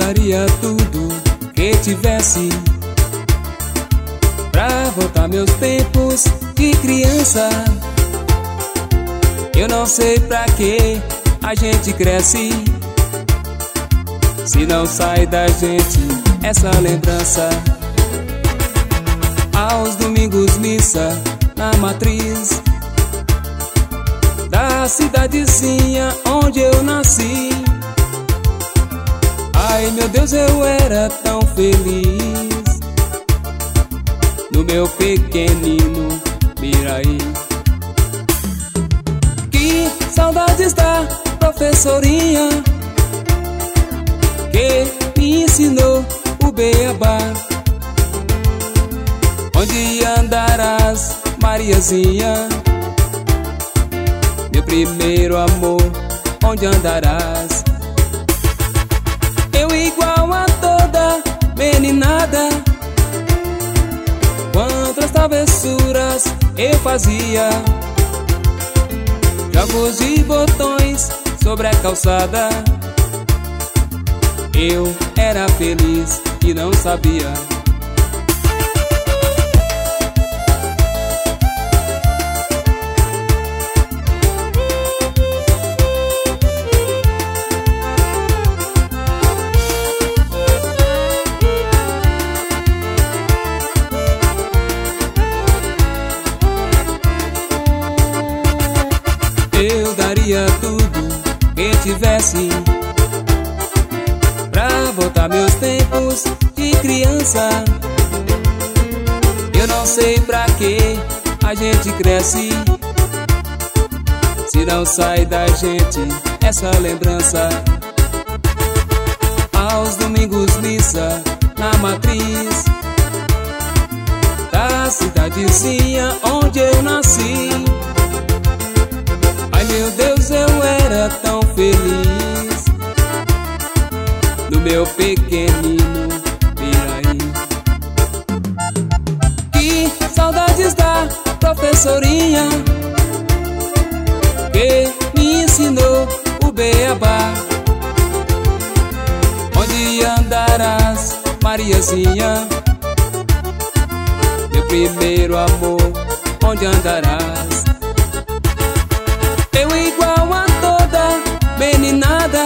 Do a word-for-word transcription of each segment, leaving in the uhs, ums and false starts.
daria tudo que tivesse pra voltar meus tempos de criança. Eu não sei pra que a gente cresce se não sai da gente essa lembrança. Aos domingos missa na matriz da cidadezinha onde eu nasci. Ai meu Deus, eu era tão feliz no meu pequenino Miraí. Que saudades da professorinha que me ensinou o beabá. Onde andarás, Mariazinha? Meu primeiro amor, onde andarás? Eu igual a toda meninada, quantas travessuras eu fazia. Jogos de botões sobre a calçada. Eu era feliz e não sabia. Eu daria tudo que tivesse pra voltar meus tempos de criança. Eu não sei pra que a gente cresce se não sai da gente essa lembrança. Aos domingos missa na matriz da cidadezinha onde eu nasci. Ai meu Deus, eu era tão feliz no meu pequenino Miraí. Que saudades da professorinha que me ensinou o beabá. Onde andarás, Mariazinha? Meu primeiro amor, onde andarás? Eu igual a toda meninada,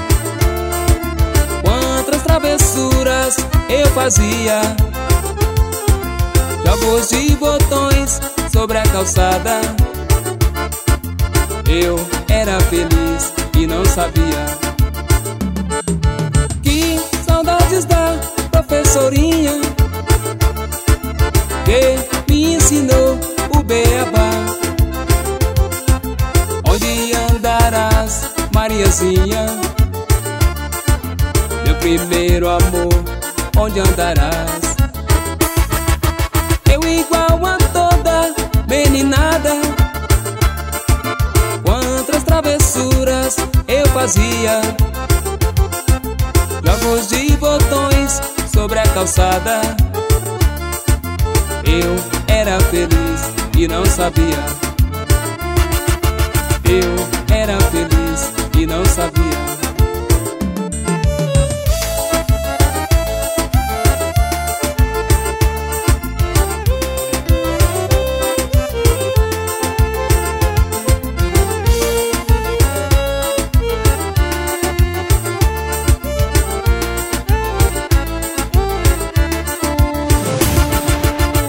quantas travessuras eu fazia. Jogos de botões sobre a calçada. Eu era feliz e não sabia. Que saudades da professorinha que me ensinou o beabá. Onde andarás, Mariazinha? Meu primeiro amor, onde andarás? Eu igual a toda meninada, quantas travessuras eu fazia. Jogos de botões sobre a calçada. Eu era feliz e não sabia. Eu era feliz e não sabia.